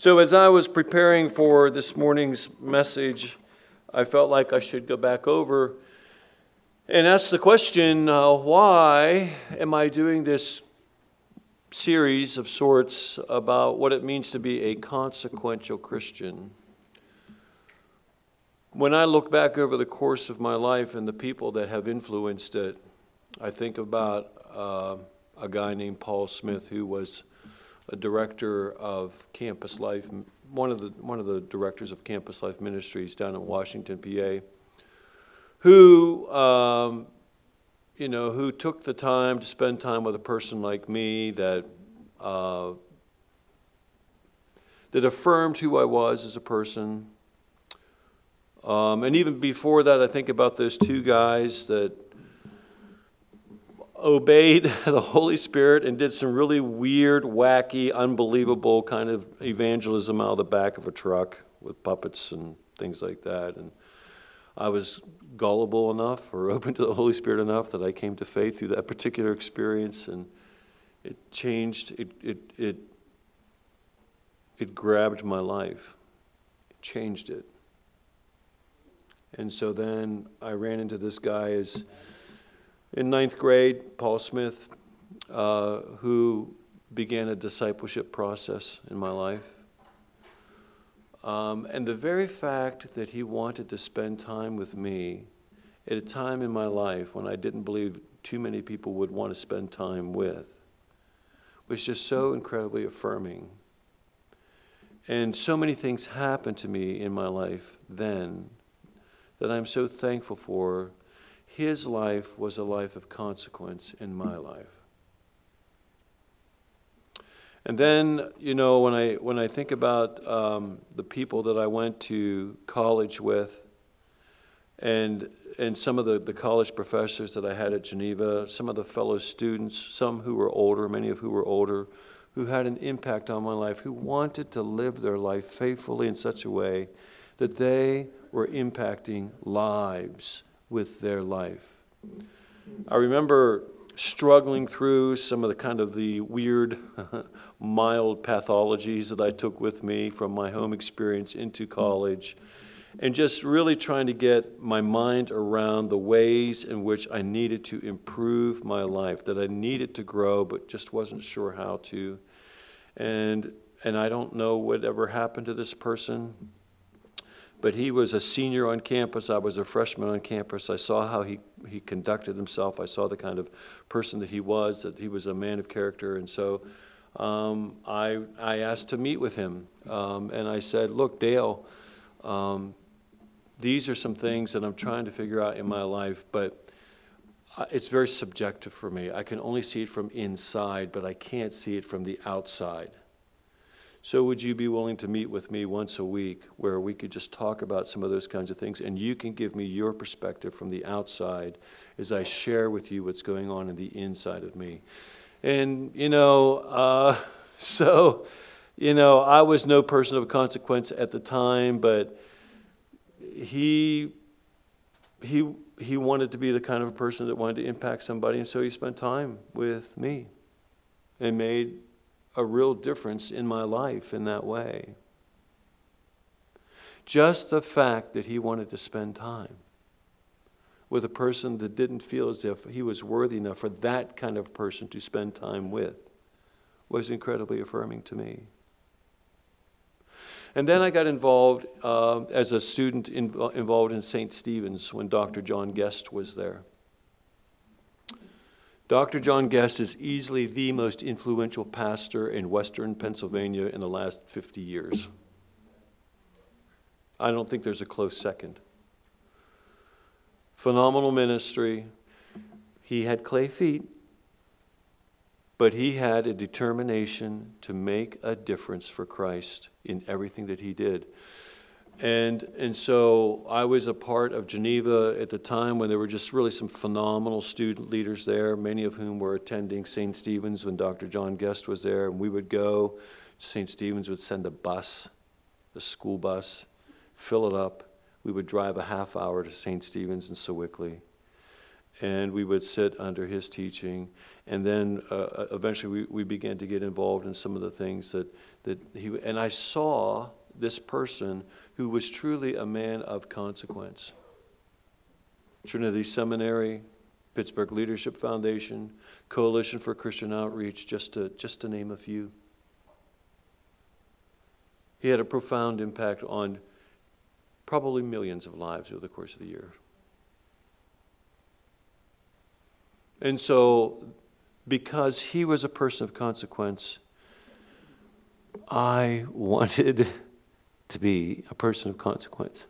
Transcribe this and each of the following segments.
So as I was preparing for this morning's message, I felt like I should go back over and ask the question, why am I doing this series of sorts about what it means to be a consequential Christian? When I look back over the course of my life and the people that have influenced it, I think about a guy named Paul Smith, who was a director of Campus Life, one of the directors of Campus Life Ministries down in Washington, PA, who who took the time to spend time with a person like me that affirmed who I was as a person. And even before that, I think about those two guys that obeyed the Holy Spirit and did some really weird, wacky, unbelievable kind of evangelism out of the back of a truck with puppets and things like that. And I was gullible enough or open to the Holy Spirit enough that I came to faith through that particular experience, and it changed, it grabbed my life. It changed it. And so then I ran into this guy in ninth grade, Paul Smith, who began a discipleship process in my life. And the very fact that he wanted to spend time with me at a time in my life when I didn't believe too many people would want to spend time with was just so incredibly affirming. And so many things happened to me in my life then that I'm so thankful for. His life was a life of consequence in my life. And then, when I think about the people that I went to college with, and some of the college professors that I had at Geneva, some of the fellow students, some who were older, many of who were older, who had an impact on my life, who wanted to live their life faithfully in such a way that they were impacting lives with their life. I remember struggling through some of the weird, mild pathologies that I took with me from my home experience into college, and just really trying to get my mind around the ways in which I needed to improve my life, that I needed to grow, but just wasn't sure how to. And I don't know whatever happened to this person, but he was a senior on campus. I was a freshman on campus. I saw how he conducted himself. I saw the kind of person that he was a man of character. And so I asked to meet with him. And I said, look, Dale, these are some things that I'm trying to figure out in my life, but it's very subjective for me. I can only see it from inside, but I can't see it from the outside. So would you be willing to meet with me once a week where we could just talk about some of those kinds of things, and you can give me your perspective from the outside as I share with you what's going on in the inside of me? And, I was no person of consequence at the time, but he wanted to be the kind of person that wanted to impact somebody, and so he spent time with me and made a real difference in my life in that way. Just the fact that he wanted to spend time with a person that didn't feel as if he was worthy enough for that kind of person to spend time with was incredibly affirming to me. And then I got involved as a student involved in St. Stephen's when Dr. John Guest was there. Dr. John Guest is easily the most influential pastor in Western Pennsylvania in the last 50 years. I don't think there's a close second. Phenomenal ministry. He had clay feet, but he had a determination to make a difference for Christ in everything that he did. And so I was a part of Geneva at the time when there were just really some phenomenal student leaders there, many of whom were attending St. Stephen's when Dr. John Guest was there. And we would go, St. Stephen's would send a school bus, fill it up. We would drive a half hour to St. Stephen's in Sewickley. and we would sit under his teaching. And then eventually we began to get involved in some of the things that he, and I saw this person who was truly a man of consequence. Trinity Seminary, Pittsburgh Leadership Foundation, Coalition for Christian Outreach, just to name a few. He had a profound impact on probably millions of lives over the course of the year. And so, because he was a person of consequence, I wanted to be a person of consequence.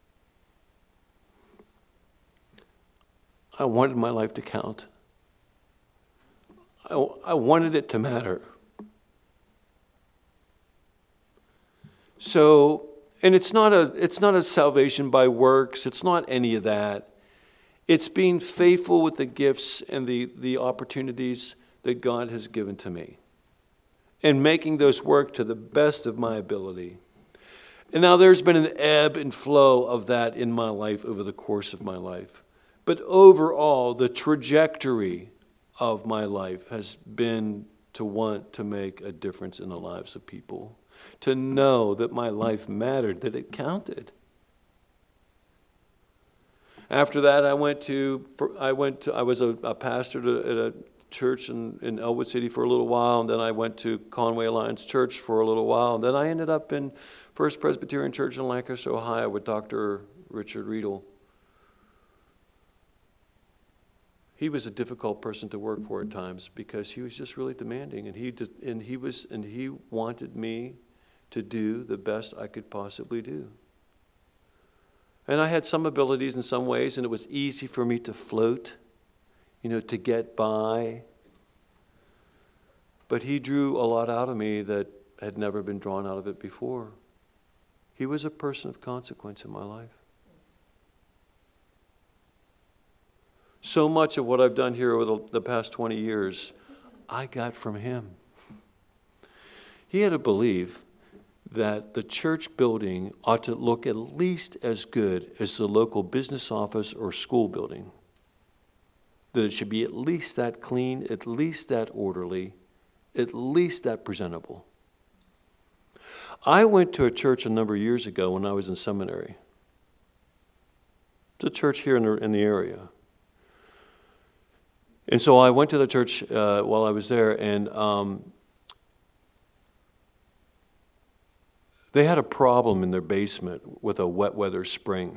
I wanted my life to count. I wanted it to matter. So, and it's not a salvation by works. It's not any of that. It's being faithful with the gifts and the opportunities that God has given to me, and making those work to the best of my ability. And now there's been an ebb and flow of that in my life over the course of my life. But overall, the trajectory of my life has been to want to make a difference in the lives of people, to know that my life mattered, that it counted. After that, I was a pastor at a church in Elwood City for a little while, and then I went to Conway Alliance Church for a little while, and then I ended up in First Presbyterian Church in Lancaster, Ohio with Dr. Richard Riedel. He was a difficult person to work for at times because he was just really demanding, and he wanted me to do the best I could possibly do. And I had some abilities in some ways, and it was easy for me to float, to get by. But he drew a lot out of me that had never been drawn out of it before. He was a person of consequence in my life. So much of what I've done here over the past 20 years, I got from him. He had to believe that the church building ought to look at least as good as the local business office or school building. That it should be at least that clean, at least that orderly, at least that presentable. I went to a church a number of years ago when I was in seminary. It's a church here in the area. And so I went to the church while I was there, and they had a problem in their basement with a wet weather spring.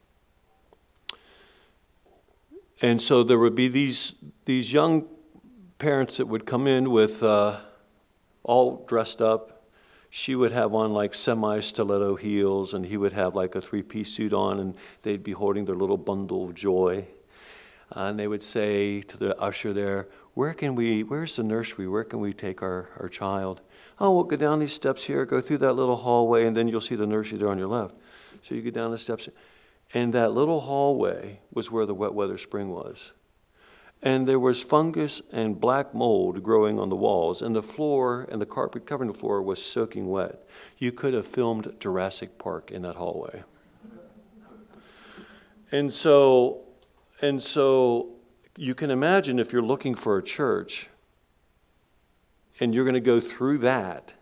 And so there would be these young parents that would come in with all dressed up. She would have on like semi-stiletto heels, and he would have like a three-piece suit on, and they'd be holding their little bundle of joy. And they would say to the usher there, where's the nursery? Where can we take our child? Oh, we'll go down these steps here, go through that little hallway, and then you'll see the nursery there on your left. So you go down the steps. And that little hallway was where the wet weather spring was. And there was fungus and black mold growing on the walls, and the floor and the carpet covering the floor was soaking wet. You could have filmed Jurassic Park in that hallway. And so you can imagine if you're looking for a church and you're going to go through that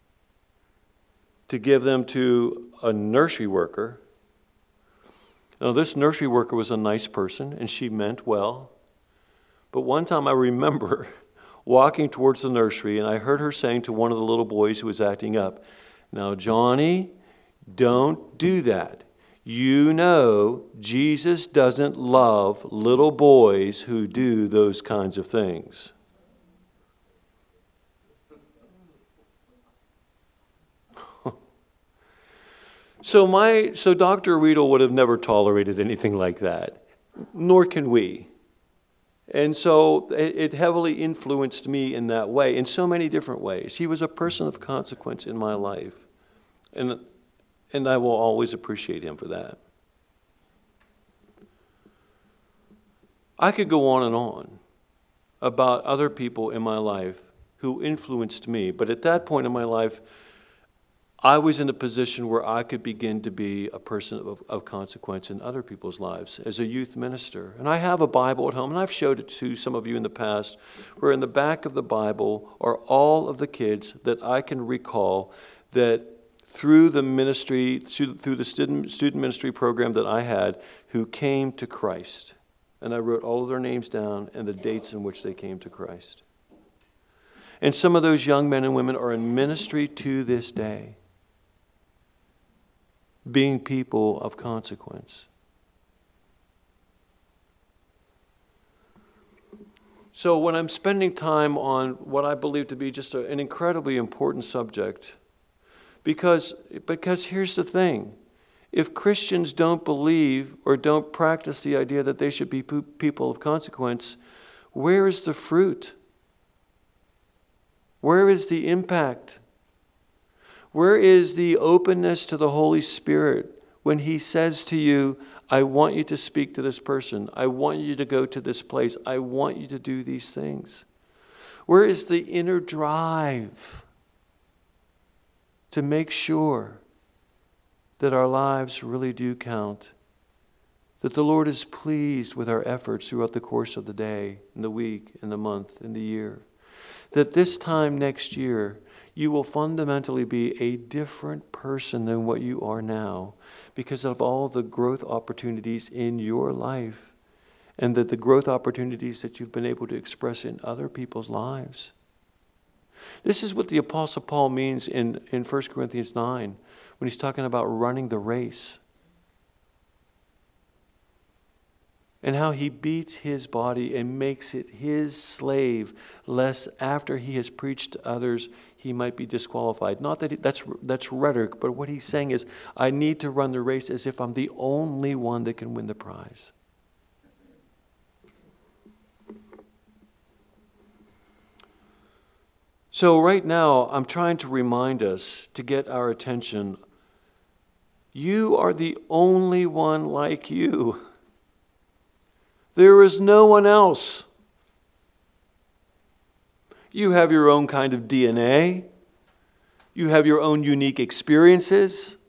to give them to a nursery worker. Now, this nursery worker was a nice person, and she meant well. But one time I remember walking towards the nursery, and I heard her saying to one of the little boys who was acting up, "Now, Johnny, don't do that. You know Jesus doesn't love little boys who do those kinds of things." So Dr. Riedel would have never tolerated anything like that, nor can we. And so it heavily influenced me in that way, in so many different ways. He was a person of consequence in my life, and I will always appreciate him for that. I could go on about other people in my life who influenced me, but at that point in my life, I was in a position where I could begin to be a person of consequence in other people's lives as a youth minister. And I have a Bible at home, and I've showed it to some of you in the past, where in the back of the Bible are all of the kids that I can recall that through the ministry, through the student ministry program that I had, who came to Christ. And I wrote all of their names down and the dates in which they came to Christ. And some of those young men and women are in ministry to this day, being people of consequence. So when I'm spending time on what I believe to be just an incredibly important subject, because here's the thing. If Christians don't believe or don't practice the idea that they should be people of consequence, where is the fruit? Where is the impact? Where is the openness to the Holy Spirit when He says to you, I want you to speak to this person. I want you to go to this place. I want you to do these things. Where is the inner drive to make sure that our lives really do count, that the Lord is pleased with our efforts throughout the course of the day, and the week, and the month, and the year, that this time next year you will fundamentally be a different person than what you are now because of all the growth opportunities in your life and that the growth opportunities that you've been able to express in other people's lives. This is what the Apostle Paul means in 1 Corinthians 9 when he's talking about running the race and how he beats his body and makes it his slave, lest after he has preached to others, he might be disqualified. Not that that's rhetoric, but what he's saying is, I need to run the race as if I'm the only one that can win the prize. So right now, I'm trying to remind us to get our attention. You are the only one like you. There is no one else. You have your own kind of DNA. You have your own unique experiences.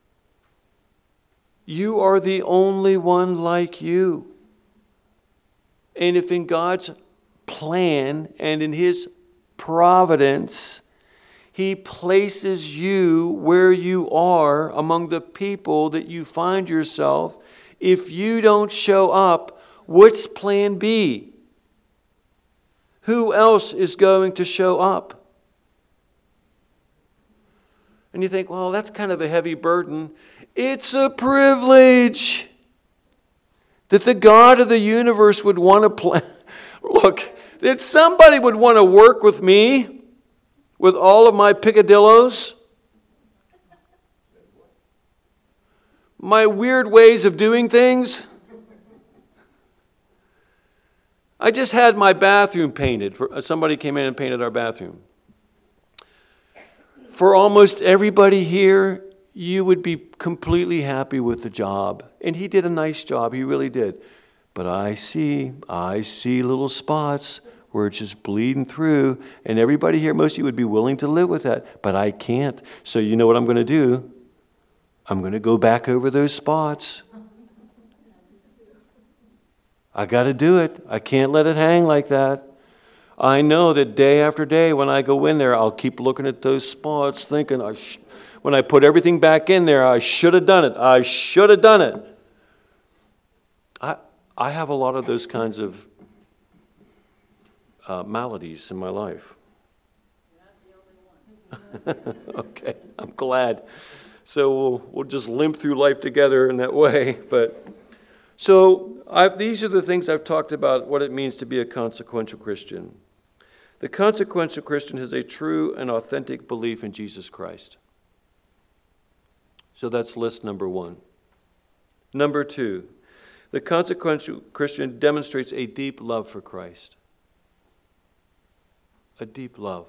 You are the only one like you. And if in God's plan and in His providence, He places you where you are among the people that you find yourself, if you don't show up, what's plan B? Who else is going to show up? And you think, well, that's kind of a heavy burden. It's a privilege that the God of the universe would want to plan. Look, that somebody would want to work with me, with all of my picadillos, my weird ways of doing things. I just had my bathroom painted. Somebody came in and painted our bathroom. For almost everybody here, you would be completely happy with the job. And he did a nice job, he really did. But I see little spots where it's just bleeding through. And everybody here, most of you would be willing to live with that. But I can't. So you know what I'm going to do? I'm going to go back over those spots. I got to do it. I can't let it hang like that. I know that day after day when I go in there, I'll keep looking at those spots thinking, when I put everything back in there, I should have done it. I should have done it. I have a lot of those kinds of maladies in my life. You're not the only one. Okay, I'm glad. So we'll just limp through life together in that way. But these are the things I've talked about, what it means to be a consequential Christian. The consequential Christian has a true and authentic belief in Jesus Christ. So that's list number one. Number two, the consequential Christian demonstrates a deep love for Christ. A deep love.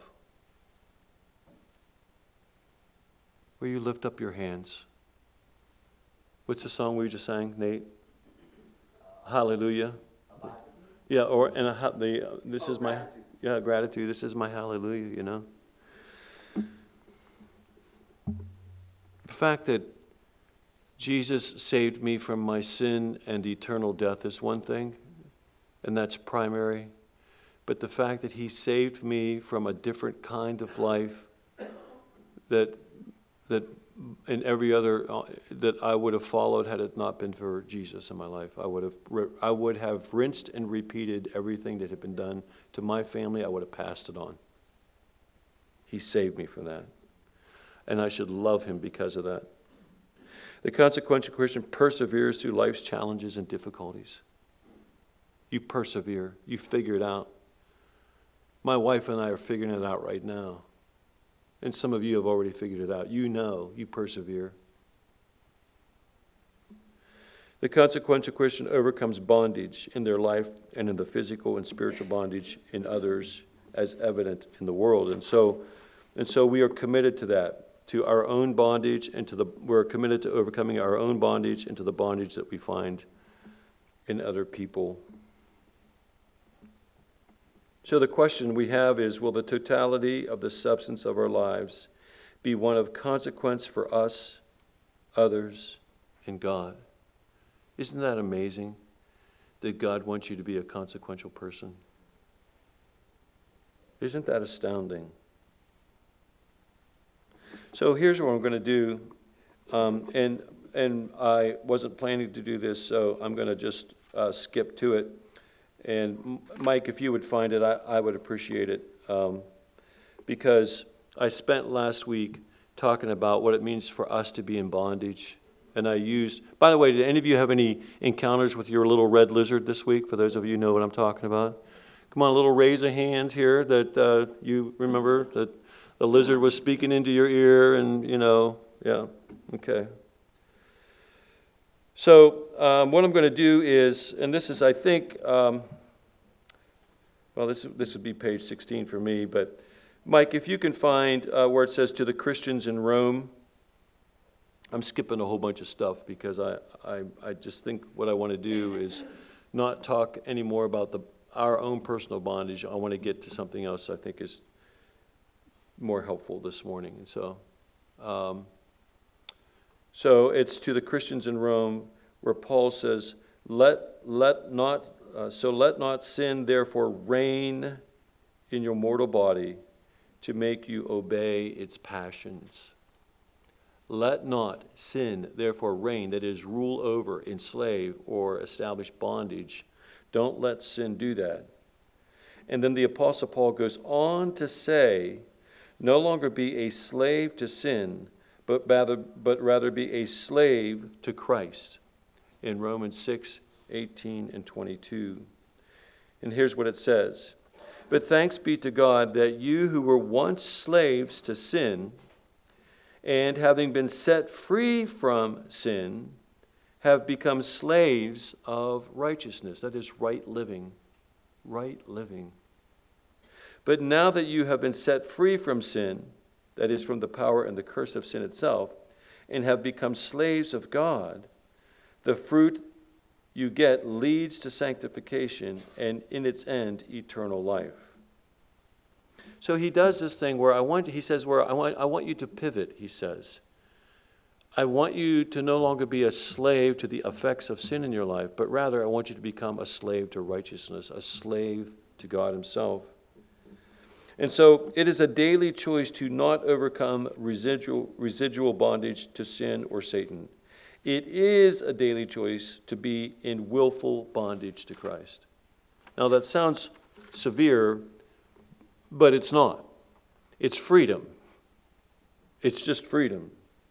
Will you lift up your hands? What's the song we just sang, Nate? Hallelujah. Yeah, this is my gratitude. This is my hallelujah, you know. fact that Jesus saved me from my sin and eternal death is one thing, and that's primary. But the fact that he saved me from a different kind of life that in every other that I would have followed had it not been for Jesus in my life, I would have rinsed and repeated everything that had been done to my family. I would have passed it on. He saved me from that, and I should love him because of that. The consequential Christian perseveres through life's challenges and difficulties. You persevere. You figure it out. My wife and I are figuring it out right now. And some of you have already figured it out. You know, you persevere. The consequential Christian overcomes bondage in their life and in the physical and spiritual bondage in others as evident in the world. And so we are committed to that, to our own bondage, and we're committed to overcoming our own bondage and to the bondage that we find in other people. So the question we have is, will the totality of the substance of our lives be one of consequence for us, others, and God? Isn't that amazing that God wants you to be a consequential person? Isn't that astounding? So here's what I'm going to do, and I wasn't planning to do this, so I'm going to just skip to it. And Mike, if you would find it, I would appreciate it, because I spent last week talking about what it means for us to be in bondage. And I used, by the way, did any of you have any encounters with your little red lizard this week? For those of you who know what I'm talking about. Come on, a little raise a hand here that you remember that the lizard was speaking into your ear and, yeah, okay. So what I'm going to do is, and this is, I think, this would be page 16 for me, but Mike, if you can find where it says to the Christians in Rome. I'm skipping a whole bunch of stuff because I just think what I want to do is not talk anymore about our own personal bondage. I want to get to something else I think is more helpful this morning. And so it's to the Christians in Rome, where Paul says, let not sin therefore reign in your mortal body to make you obey its passions. Let not sin therefore reign, that is, rule over, enslave, or establish bondage. Don't let sin do that. And then the Apostle Paul goes on to say, no longer be a slave to sin, but rather be a slave to Christ, in Romans 6:18 and 22. And here's what it says. But thanks be to God that you who were once slaves to sin, and having been set free from sin, have become slaves of righteousness. That is right living. Right living. But now that you have been set free from sin, that is from the power and the curse of sin itself, and have become slaves of God, the fruit you get leads to sanctification and in its end, eternal life. So he does this thing where I want you to pivot, he says. I want you to no longer be a slave to the effects of sin in your life, but rather I want you to become a slave to righteousness, a slave to God himself. And so it is a daily choice to not overcome residual bondage to sin or Satan. It is a daily choice to be in willful bondage to Christ. Now that sounds severe, but it's not. It's freedom. It's just freedom.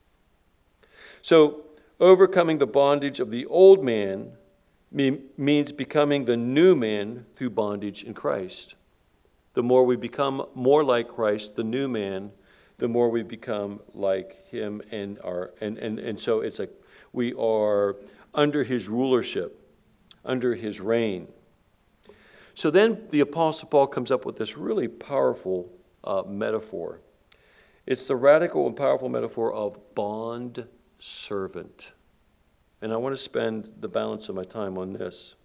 So overcoming the bondage of the old man means becoming the new man through bondage in Christ. The more we become more like Christ, the new man, the more we become like him, and so it's we are under his rulership, under his reign. So then the Apostle Paul comes up with this really powerful metaphor. It's the radical and powerful metaphor of bond servant. And I want to spend the balance of my time on this.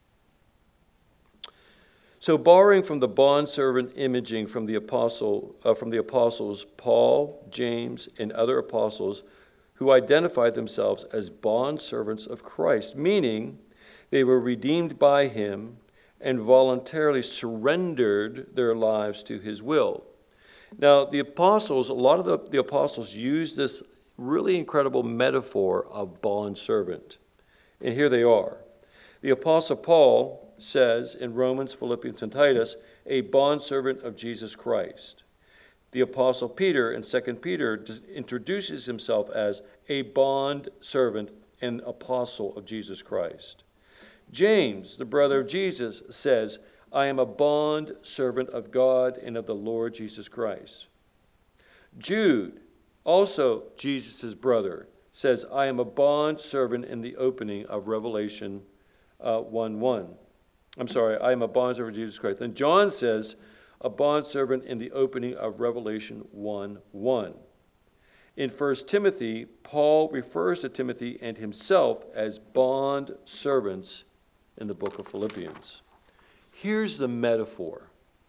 So borrowing from the bondservant imaging from the apostles, Paul, James, and other apostles who identified themselves as bondservants of Christ, meaning they were redeemed by him and voluntarily surrendered their lives to his will. Now, the apostles, a lot of the apostles use this really incredible metaphor of bondservant. And here they are. The apostle Paul says in Romans, Philippians, and Titus, a bondservant of Jesus Christ. The apostle Peter in 2 Peter introduces himself as a bondservant and apostle of Jesus Christ. James, the brother of Jesus, says, I am a bondservant of God and of the Lord Jesus Christ. Jude, also Jesus' brother, says, I am a bondservant in the opening of Revelation 1:1. I'm sorry, I am a bondservant of Jesus Christ. And John says, a bondservant in the opening of Revelation 1:1. In 1 Timothy, Paul refers to Timothy and himself as bondservants in the book of Philippians. Here's the metaphor.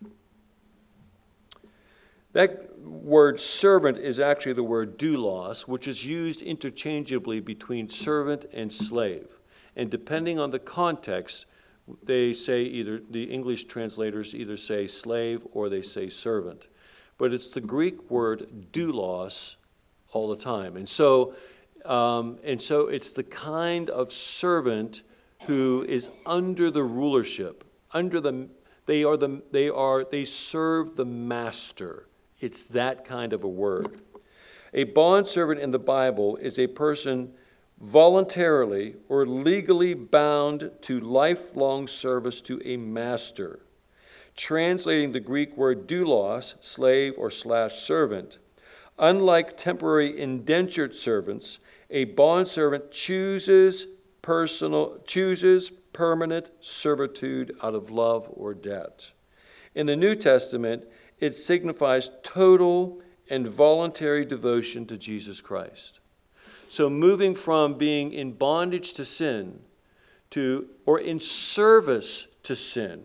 That word servant is actually the word doulos, which is used interchangeably between servant and slave. And depending on the context, they say either, the English translators either say slave or they say servant. But it's the Greek word doulos all the time. And so it's the kind of servant who is under the rulership, they serve the master. It's that kind of a word. A bondservant in the Bible is a person voluntarily or legally bound to lifelong service to a master. Translating the Greek word doulos, slave or /servant, unlike temporary indentured servants, a bondservant chooses permanent servitude out of love or debt. In the New Testament, it signifies total and voluntary devotion to Jesus Christ. So moving from being in bondage to sin or in service to sin,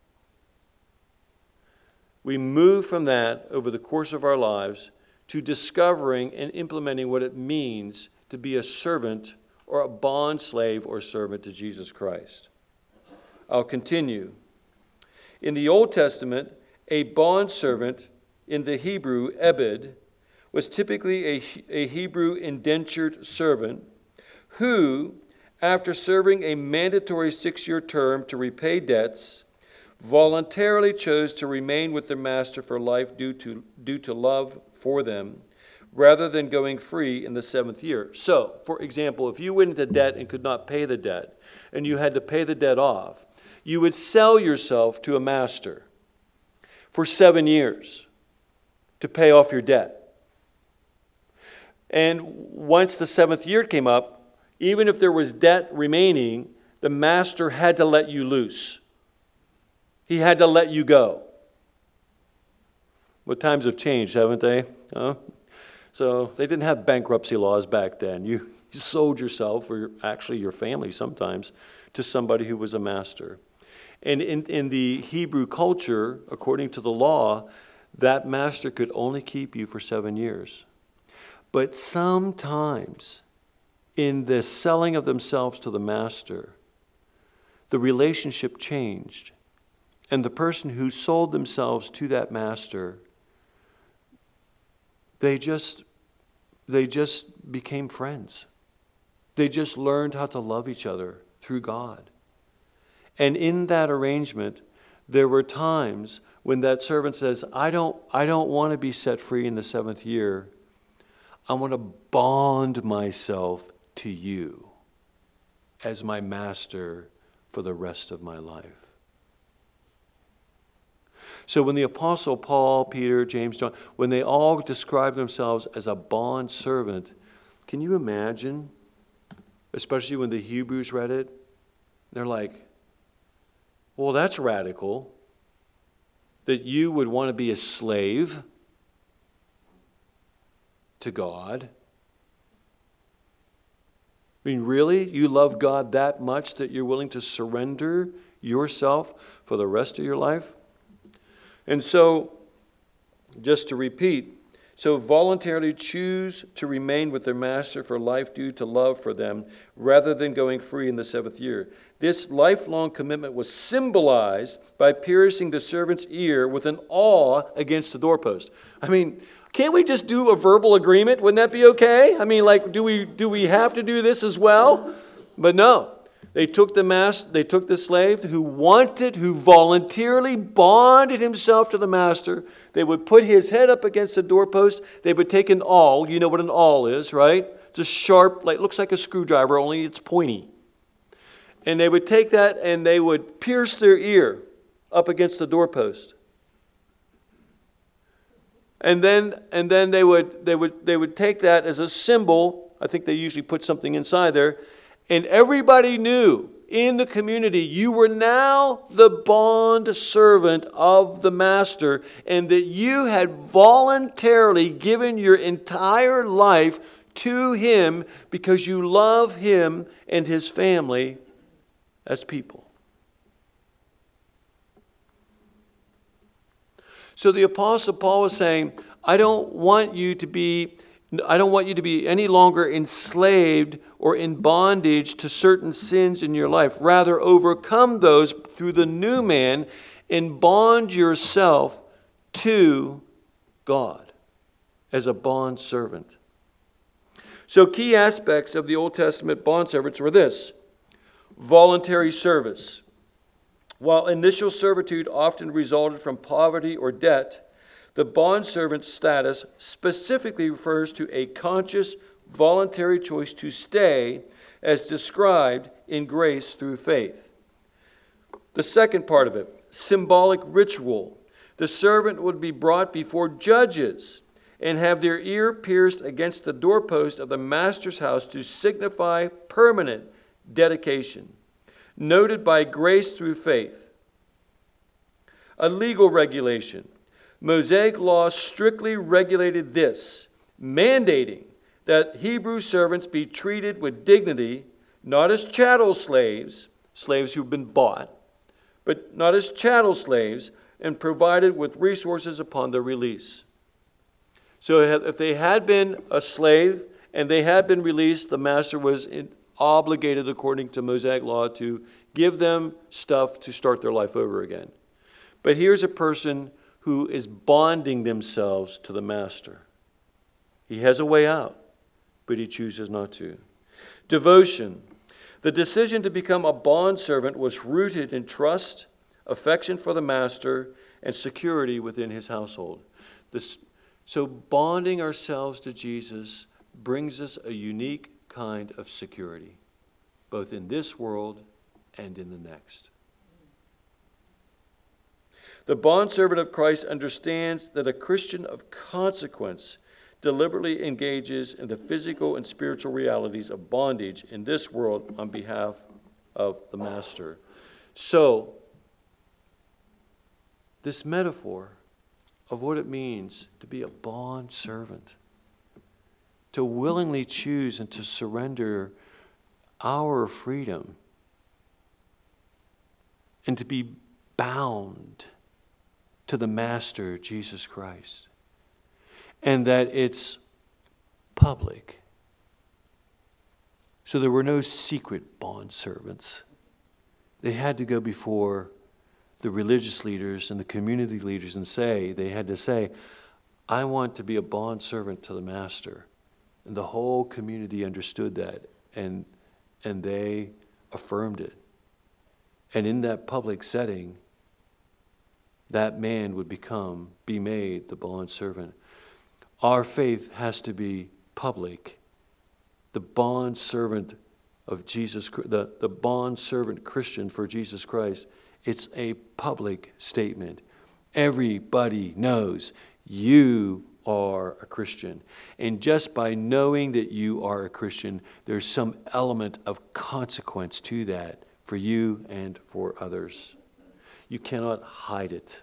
we move from that over the course of our lives to discovering and implementing what it means to be a servant or a bond slave or servant to Jesus Christ. I'll continue. In the Old Testament, a bondservant in the Hebrew, ebed, was typically a Hebrew indentured servant who, after serving a mandatory 6-year term to repay debts, voluntarily chose to remain with their master for life due to love for them, rather than going free in the 7th year. So, for example, if you went into debt and could not pay the debt, and you had to pay the debt off, you would sell yourself to a master for 7 years to pay off your debt. And once the 7th year came up, even if there was debt remaining, the master had to let you loose. He had to let you go. Well, times have changed, haven't they? Huh? So they didn't have bankruptcy laws back then. You sold yourself, or actually your family sometimes, to somebody who was a master. And in the Hebrew culture, according to the law, that master could only keep you for 7 years. But sometimes in the selling of themselves to the master, the relationship changed. And the person who sold themselves to that master, they just became friends. They just learned how to love each other through God. And in that arrangement, there were times when that servant says, I don't want to be set free in the 7th year. I want to bond myself to you as my master for the rest of my life. So when the Apostle Paul, Peter, James, John, when they all describe themselves as a bond servant, can you imagine, especially when the Hebrews read it, they're like, well, that's radical, that you would want to be a slave to God. I mean, really? You love God that much that you're willing to surrender yourself for the rest of your life? And so, just to repeat, So voluntarily choose to remain with their master for life due to love for them, rather than going free in the 7th year. This lifelong commitment was symbolized by piercing the servant's ear with an awl against the doorpost. I mean, can't we just do a verbal agreement? Wouldn't that be okay? I mean, like, do we have to do this as well? But no. They took the slave who voluntarily bonded himself to the master. They would put his head up against the doorpost. They would take an awl. You know what an awl is, right? It's a sharp, looks like a screwdriver, only it's pointy. And they would take that and they would pierce their ear up against the doorpost. And then they would take that as a symbol. I think they usually put something inside there. And everybody knew in the community you were now the bond servant of the master, and that you had voluntarily given your entire life to him because you love him and his family as people. So the Apostle Paul was saying, I don't want you to be any longer enslaved or in bondage to certain sins in your life. Rather, overcome those through the new man and bond yourself to God as a bond servant. So key aspects of the Old Testament bondservants were this: voluntary service. While initial servitude often resulted from poverty or debt, the bondservant status specifically refers to a conscious, voluntary choice to stay, as described in grace through faith. The second part of it, symbolic ritual. The servant would be brought before judges and have their ear pierced against the doorpost of the master's house to signify permanent dedication, noted by grace through faith. A legal regulation. Mosaic law strictly regulated this, mandating that Hebrew servants be treated with dignity, not as chattel slaves, slaves who've been bought, but not as chattel slaves, and provided with resources upon their release. So if they had been a slave and they had been released, the master was obligated, according to Mosaic law, to give them stuff to start their life over again. But here's a person who is bonding themselves to the master. He has a way out, but he chooses not to. Devotion. The decision to become a bondservant was rooted in trust, affection for the master, and security within his household. So bonding ourselves to Jesus brings us a unique kind of security, both in this world and in the next. The bondservant of Christ understands that a Christian of consequence deliberately engages in the physical and spiritual realities of bondage in this world on behalf of the master. So, this metaphor of what it means to be a bondservant, to willingly choose and to surrender our freedom, and to be bound to the Master, Jesus Christ, and that it's public. So there were no secret bondservants. They had to go before the religious leaders and the community leaders and they had to say, I want to be a bondservant to the Master. And the whole community understood that, and they affirmed it. And in that public setting, that man would be made the bondservant. Our faith has to be public. The bondservant of Jesus, the bondservant Christian for Jesus Christ, it's a public statement. Everybody knows you are a Christian. And just by knowing that you are a Christian, there's some element of consequence to that for you and for others. You cannot hide it.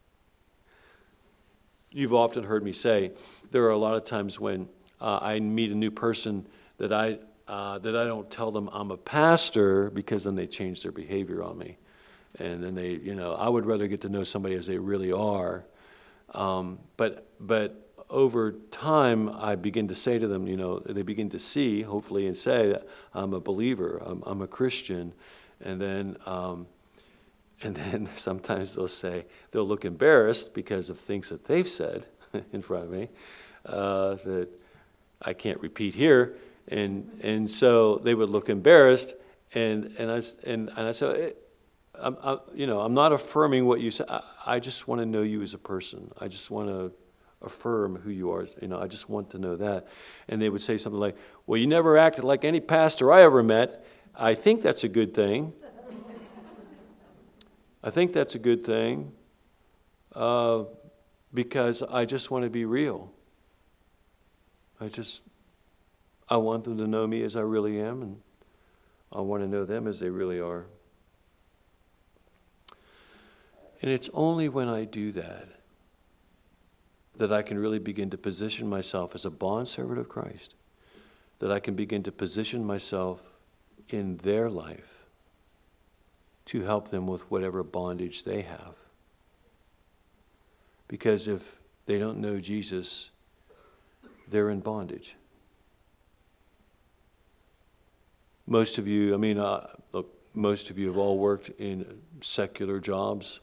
You've often heard me say there are a lot of times when I meet a new person that I don't tell them I'm a pastor, because then they change their behavior on me. And then I would rather get to know somebody as they really are. But over time, I begin to say to them, they begin to see, hopefully, and say that I'm a believer, I'm a Christian. And then sometimes they'll look embarrassed because of things that they've said in front of me that I can't repeat here. And so they would look embarrassed, and I said, I'm not affirming what you say. I just want to know you as a person. I just want to affirm who you are. I just want to know that. And they would say something like, well, you never acted like any pastor I ever met. I think that's a good thing. I think that's a good thing because I just want to be real. I want them to know me as I really am, and I want to know them as they really are. And it's only when I do that I can really begin to position myself as a bondservant of Christ, that I can begin to position myself in their life to help them with whatever bondage they have. Because if they don't know Jesus, they're in bondage. Most of you, most of you have all worked in secular jobs.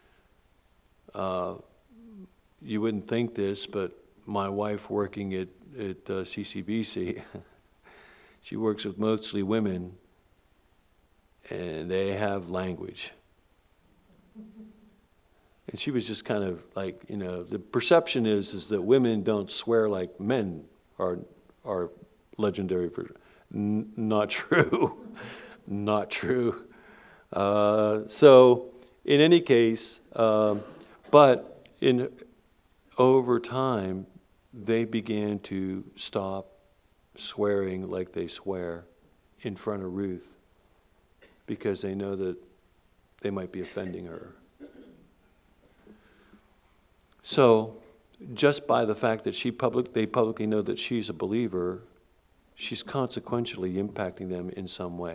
You wouldn't think this, but my wife working at CCBC, she works with mostly women, and they have language. And she was just kind of like, the perception is that women don't swear like men are legendary for. Not true. Not true. So in any case, but over time, they began to stop swearing like they swear in front of Ruth because they know that they might be offending her. So just by the fact that they publicly know that she's a believer, she's consequentially impacting them in some way.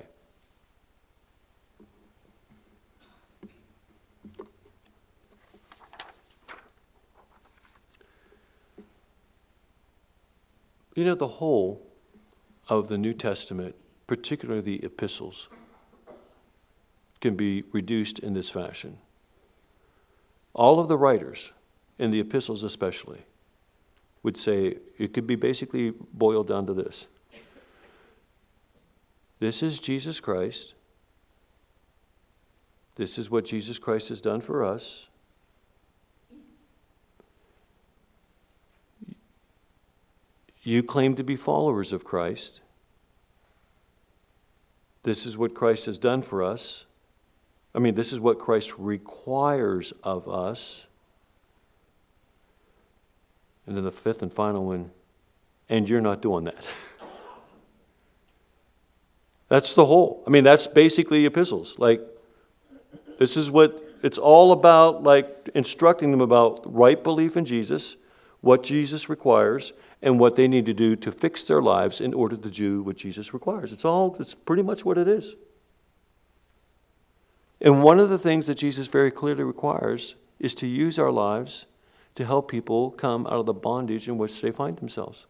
The whole of the New Testament, particularly the epistles, can be reduced in this fashion. All of the writers, in the epistles especially, would say it could be basically boiled down to this. This is Jesus Christ. This is what Jesus Christ has done for us. You claim to be followers of Christ. This is what Christ has done for us. This is what Christ requires of us. And then the fifth and final one, and you're not doing that. That's the whole. That's basically epistles. This is what it's all about, instructing them about right belief in Jesus, what Jesus requires, and what they need to do to fix their lives in order to do what Jesus requires. It's pretty much what it is. And one of the things that Jesus very clearly requires is to use our lives to help people come out of the bondage in which they find themselves.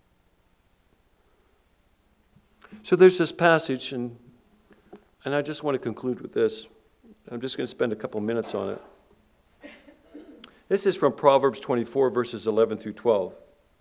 So there's this passage, and I just want to conclude with this. I'm just going to spend a couple minutes on it. This is from Proverbs 24, verses 11 through 12.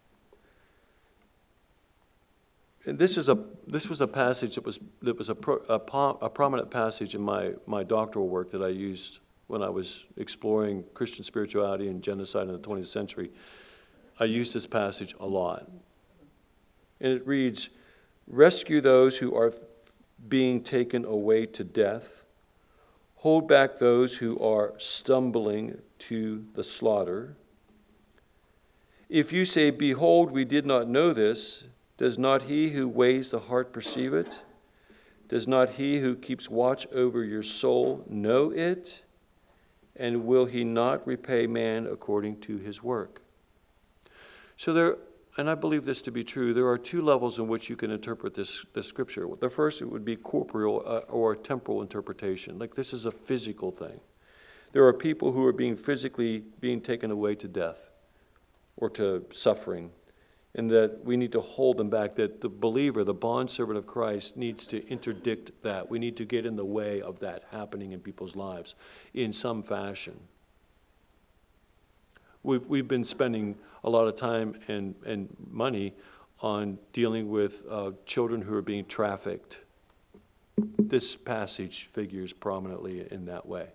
And this was a passage that was a prominent passage in my doctoral work that I used when I was exploring Christian spirituality and genocide in the 20th century. I used this passage a lot. And it reads, "Rescue those who are being taken away to death. Hold back those who are stumbling to the slaughter. If you say, 'Behold, we did not know this,' does not he who weighs the heart perceive it? Does not he who keeps watch over your soul know it? And will he not repay man according to his work?" So and I believe this to be true, there are two levels in which you can interpret this scripture. The first, it would be corporeal or temporal interpretation. This is a physical thing. There are people who are physically being taken away to death. or to suffering, and that we need to hold them back, that the believer, the bondservant of Christ, needs to interdict that. We need to get in the way of that happening in people's lives in some fashion. We've been spending a lot of time and money on dealing with children who are being trafficked. This passage figures prominently in that way.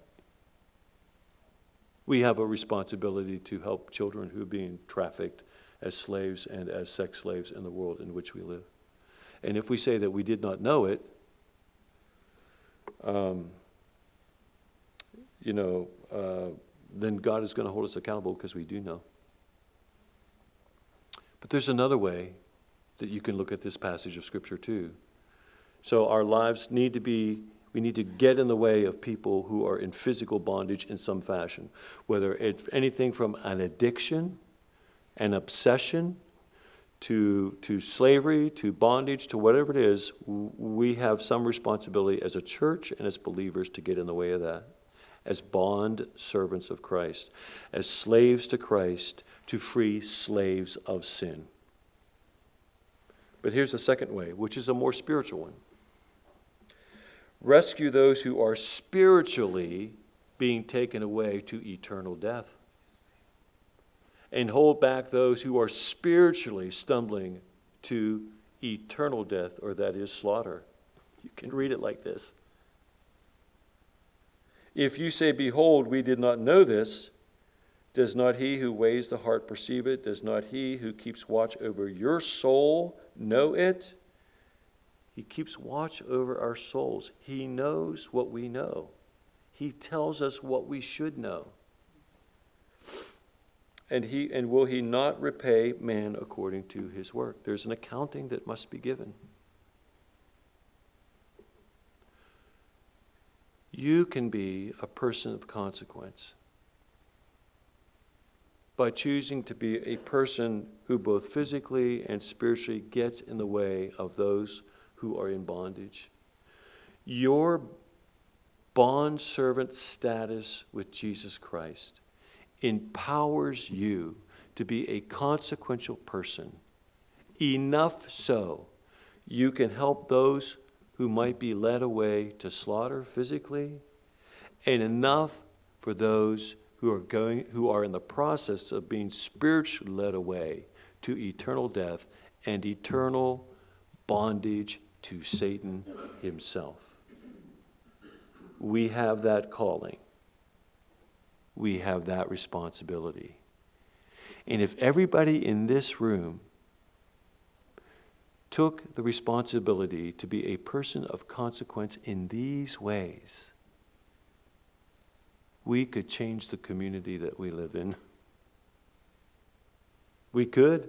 We have a responsibility to help children who are being trafficked as slaves and as sex slaves in the world in which we live. And if we say that we did not know it, then God is going to hold us accountable because we do know. But there's another way that you can look at this passage of Scripture too. So our lives we need to get in the way of people who are in physical bondage in some fashion, whether it's anything from an addiction, an obsession, to slavery, to bondage, to whatever it is. We have some responsibility as a church and as believers to get in the way of that, as bond servants of Christ, as slaves to Christ, to free slaves of sin. But here's the second way, which is a more spiritual one. Rescue those who are spiritually being taken away to eternal death, and hold back those who are spiritually stumbling to eternal death, or that is slaughter. You can read it like this. If you say, behold, we did not know this, does not he who weighs the heart perceive it? Does not he who keeps watch over your soul know it? He keeps watch over our souls. He knows what we know. He tells us what we should know. And will he not repay man according to his work? There's an accounting that must be given. You can be a person of consequence by choosing to be a person who both physically and spiritually gets in the way of those who are in bondage. Your bondservant status with Jesus Christ empowers you to be a consequential person, enough so you can help those who might be led away to slaughter physically, and enough for those who are in the process of being spiritually led away to eternal death and eternal bondage to Satan himself. We have that calling. We have that responsibility. And if everybody in this room took the responsibility to be a person of consequence in these ways, we could change the community that we live in. We could.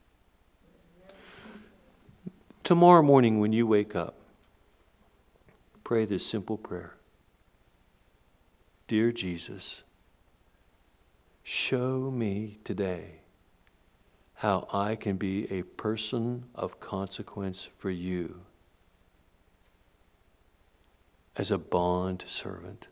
Tomorrow morning when you wake up, pray this simple prayer. Dear Jesus, show me today how I can be a person of consequence for you as a bond servant.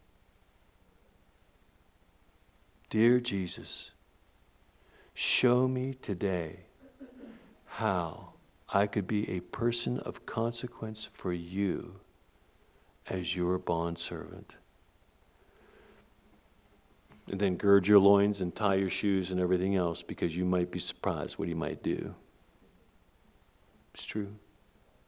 Dear Jesus, show me today how I could be a person of consequence for you as your bondservant. And then gird your loins and tie your shoes and everything else, because you might be surprised what he might do. It's true.